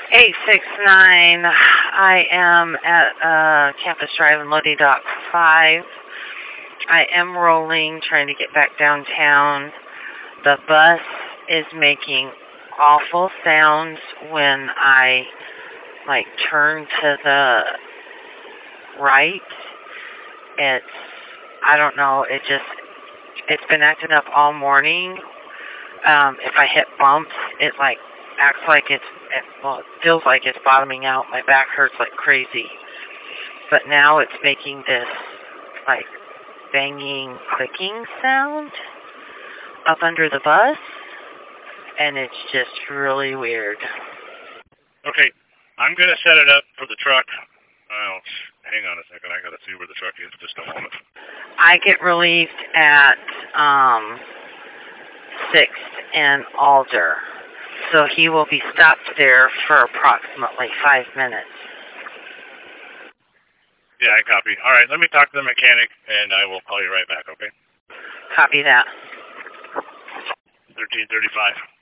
869. I am at Campus Drive in Lodi Dock 5. I am rolling, trying to get back downtown. The bus is making awful sounds when I, turn to the right. I don't know, it's been acting up all morning. If I hit bumps, it, acts like it feels like it's bottoming out. My back hurts like crazy. But now it's making this, banging, clicking sound up under the bus, and it's just really weird. Okay, I'm going to set it up for the truck. Well, hang on a second. I got to see where the truck is just a moment. I get relieved at 6th and Alder, so he will be stopped there for approximately 5 minutes. Yeah, I copy. All right, let me talk to the mechanic, and I will call you right back, okay? Copy that. 1335.